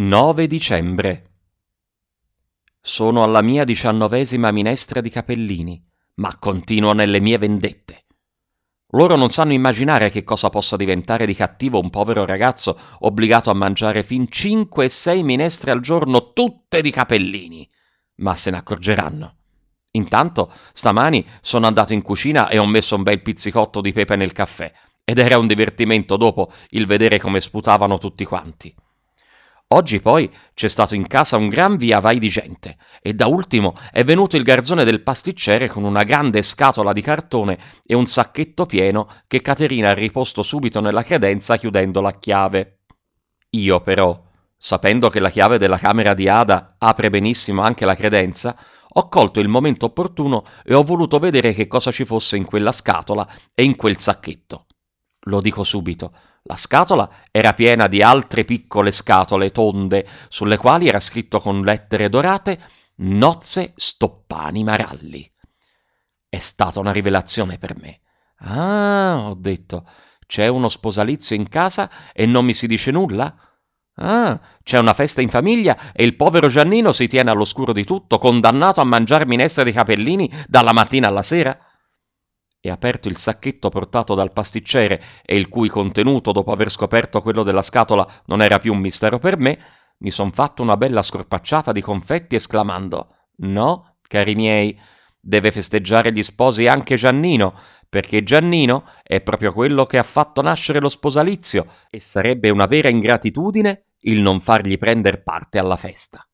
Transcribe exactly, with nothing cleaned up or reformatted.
nove dicembre. Sono alla mia diciannovesima minestra di capellini, ma continuo nelle mie vendette. Loro non sanno immaginare che cosa possa diventare di cattivo un povero ragazzo obbligato a mangiare fin cinque e sei minestre al giorno, tutte di capellini, ma se ne accorgeranno. Intanto, stamani sono andato in cucina e ho messo un bel pizzicotto di pepe nel caffè, ed era un divertimento dopo il vedere come sputavano tutti quanti. Oggi poi c'è stato in casa un gran via vai di gente e da ultimo è venuto il garzone del pasticcere con una grande scatola di cartone e un sacchetto pieno che Caterina ha riposto subito nella credenza chiudendola a chiave. Io però, sapendo che la chiave della camera di Ada apre benissimo anche la credenza, ho colto il momento opportuno e ho voluto vedere che cosa ci fosse in quella scatola e in quel sacchetto. Lo dico subito. La scatola era piena di altre piccole scatole tonde, sulle quali era scritto con lettere dorate Nozze Stoppani Maralli. È stata una rivelazione per me. Ah, ho detto, c'è uno sposalizio in casa e non mi si dice nulla? Ah, c'è una festa in famiglia e il povero Giannino si tiene all'oscuro di tutto, condannato a mangiare minestre di capellini dalla mattina alla sera? E aperto il sacchetto portato dal pasticcere e il cui contenuto, dopo aver scoperto quello della scatola, non era più un mistero per me, mi son fatto una bella scorpacciata di confetti esclamando «No, cari miei, deve festeggiare gli sposi anche Giannino, perché Giannino è proprio quello che ha fatto nascere lo sposalizio e sarebbe una vera ingratitudine il non fargli prender parte alla festa».